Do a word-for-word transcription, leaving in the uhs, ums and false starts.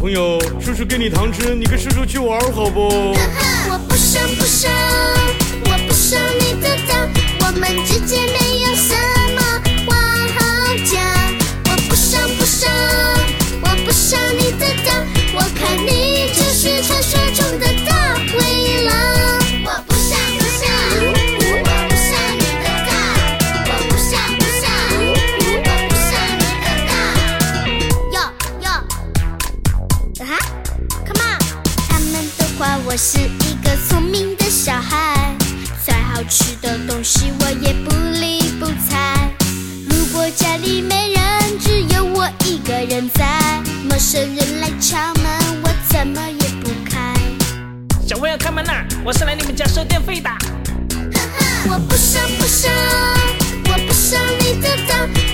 朋友，叔叔给你糖吃，你跟叔叔去玩好不？ 我不想不想，我不想你的糖，我们之间没有什么话好讲。我不想不想，我不想你的糖，我看你就是传说中的大灰狼。我不想不想，我不想你的糖，我不想不想，我不想你的糖。哟哟，哈 ，Come on， 他们都夸我是一个聪明的小孩，再好吃的东西我也不理不睬。如果家里没人，只有我一个人在，陌生人来敲门，我怎么也不开。 小朋友开门啦！我是来你们家收电费的。 我不想不想，我不想你的糖，